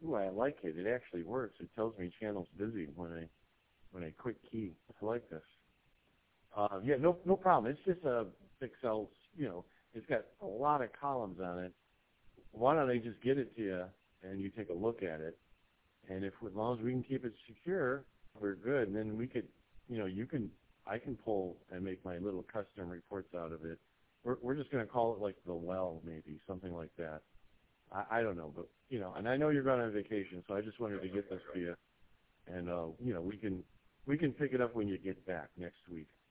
Ooh, I like it. It actually works. It tells me channel's busy when I quick key. I like this. Yeah, no problem. It's just a Excel. It's got a lot of columns on it. Why don't I just get it to you and you take a look at it? And if as long as we can keep it secure, we're good. And then we could, I can pull and make my little custom reports out of it. We're just going to call it like the well, maybe something like that. I don't know, but and I know you're going on vacation, so I just wanted to get this to you, and we can pick it up when you get back next week.